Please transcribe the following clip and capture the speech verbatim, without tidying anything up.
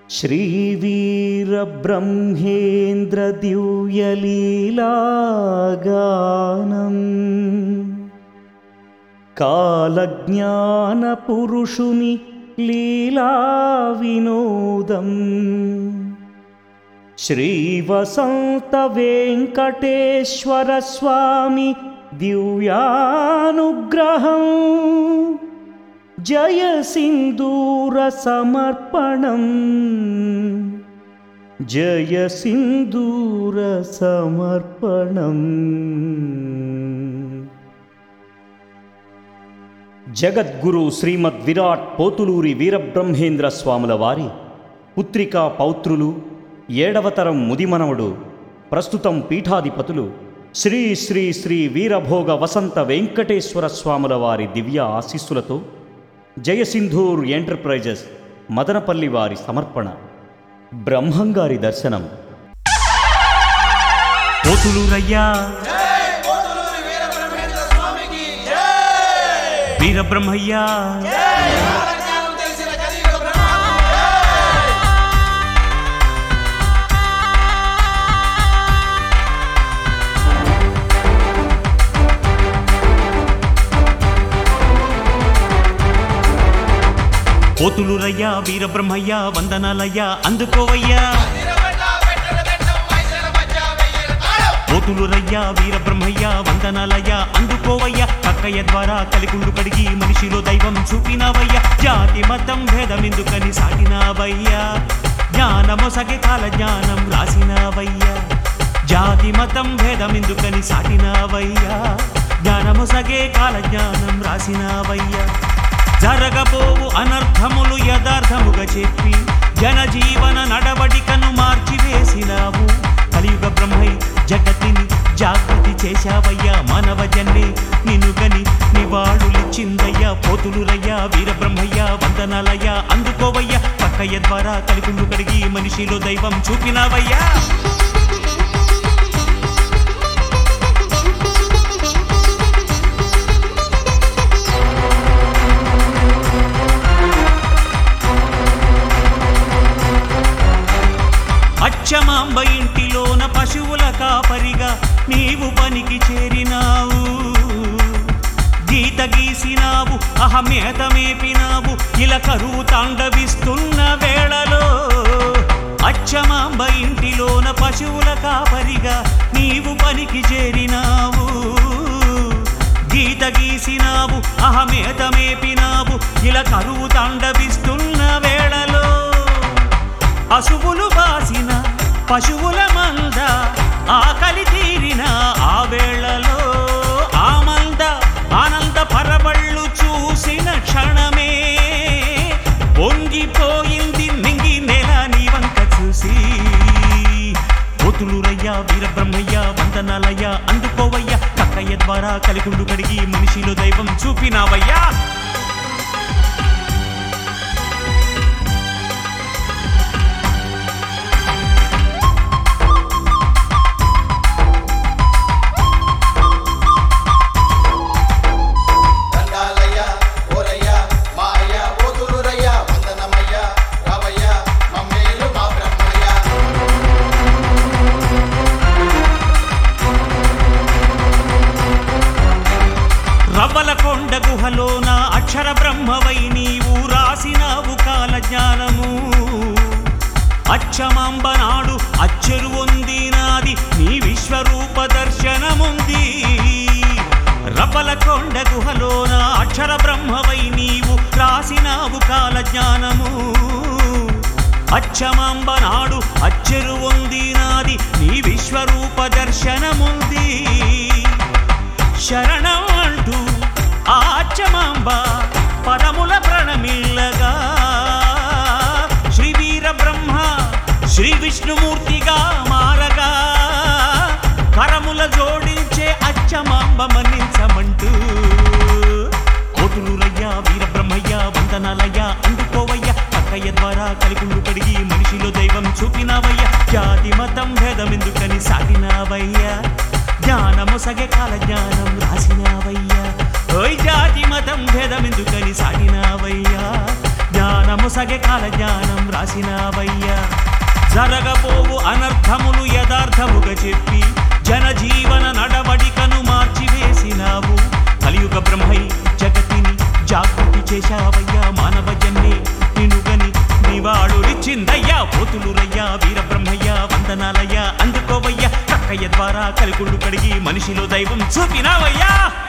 श्रीवीरब्रह्मेन्द्रदिव्यलीलागानं कालज्ञानपुरुषुनि लीलाविनोदं श्रीवसन्तवेङ्कटेश्वरस्वामी दिव्यानुग्रहं जय सिन्दूरसमर्पणं जय सिन्दूरसमर्पणं। జగద్గురు శ్రీమద్ విరాట్ పోతులూరి వీరబ్రహ్మేంద్ర స్వాముల వారి పుత్రికా పౌత్రులు ఏడవతరం ముదిమనవడు ప్రస్తుతం పీఠాధిపతులు శ్రీ శ్రీ శ్రీ వీరభోగ వసంత వెంకటేశ్వర స్వాముల వారి దివ్య ఆశీస్సులతో జయసింధూర్ ఎంటర్ప్రైజెస్ మదనపల్లి వారి సమర్పణ. బ్రహ్మంగారి దర్శనం. పోతులూరయ్యా వీరబ్రహ్మయ్యా పోతులూరయ్యా వీరబ్రహ్మయ్యా వందనాలయ్యా అందుకోవయ్యా. పోతులూరయ్యా వీరబ్రహ్మయ్యా వందనాలయ్యా అందుకోవయ్యా. కక్కయ్య ద్వారా కలిగుండు కడిగి మనిషిలో దైవం చూపినావయ్యా. జాతి మతం భేదమెందుకని సాటినావయ్యా. జ్ఞానమొసగే కాల జ్ఞానం రాసినావయ్యా. జాతి మతం భేదమెందుకని సాటినావయ్యా. జ్ఞానమొసగే కాల జ్ఞానం రాసినావయ్యా. జరగబోవు అనర్థములు యథార్థముగా చెప్పి జనజీవన నడవడికను మార్చివేసినావు. కలియుగ బ్రహ్మై జగతిని జాగృతి చేశావయ్యా. మానవ జన్మే నిన్ను గని నివాళులిచ్చిందయ్యా. పోతులూరయ్యా వీరబ్రహ్మయ్యా వందనాలయ్యా అందుకోవయ్యా. పక్కయ్య ద్వారా కలిగుండు కడిగి మనిషిలో దైవం చూపినావయ్యా. అచ్చమాంబ ఇంటిలోన పశువుల కాపరిగా నీవు పనికి చేరినావు. గీత గీసినావు అహమేత మేపినావు. ఇలా కరువు తాండవిస్తున్న వేళలో అచ్చమాంబ ఇంటిలోన పశువుల కాపరిగా నీవు పనికి చేరినావు. గీత గీసినావు అహమేత మేపినావు. ఇలా కరువు తాండవిస్తున్న వేళలో అశువులు బాసిన పశువుల మంద ఆకలి తీరిన ఆ వేళలో ఆ మంద ఆనంద పరవళ్ళు చూసిన క్షణమే పొంగిపోయింది నింగి నెల నీ వంక చూసి. పోతులూరయ్యా వీరబ్రహ్మయ్యా వందనాలయ్యా అందుకోవయ్యా. కక్కయ్య ద్వారా కలిగుండు కడిగి మనిషిలో దైవం చూపినావయ్యా. రవ్వల కొండ గుహలోన అక్షర బ్రహ్మవై నీవు రాసినావు కాల జ్ఞానము. అచ్చమాంబ నాడు అచ్చెరు ఉంది నాది నీ విశ్వరూప దర్శనముంది. రవ్వల కొండ గుహలోన అక్షర బ్రహ్మవై నీవు రాసినావు కాల జ్ఞానము. అచ్చమాంబ నాడు అచ్చెరు ఉంది నాది నీ విశ్వరూప దర్శనముంది. శరణం అంటూ ఆ అచ్చమాంబ పదముల ప్రణమిల్లగా శ్రీ వీరబ్రహ్మ శ్రీ విష్ణుమూర్తిగా మారగా కరముల జోడించే అచ్చమాంబ మన్నించమంటూ. పోతులూరయ్యా వీరబ్రహ్మయ్యా వందనాలయ్యా అందుకోవయ్యా. పక్కయ్య ద్వారా కలిగుండు కడిగి మనిషిలో దైవం చూపినావయ్యా. జాతి మతం భేదమెందుకని సాటినావయ్యా. జ్ఞానమొసగే కాల జ్ఞానం రాసినావయ్యా. ఓయ్ జాతి మతం భేదమెందుకని సాటినావయ్యా. జ్ఞానమొసగే కాల జ్ఞానం రాసినావయ్యా. జరగబోవు అనర్థములు యథార్థముగా చెప్పి జనజీవన నడవడికను మార్చివేసినావు. కలియుగ బ్రహ్మై జగతిని జాగృతి చేశావయ్యా. మానవ జన్మే నినుగని నివాళులిచ్చిందయ్యా. పోతులూరయ్యా వీరబ్రహ్మయ్యా వందనాలయ్యా అందుకోవయ్యా. కక్కయ్య ద్వారా కలిగుళ్ళు కడిగి మనిషిలో దైవం చూపినావయ్యా.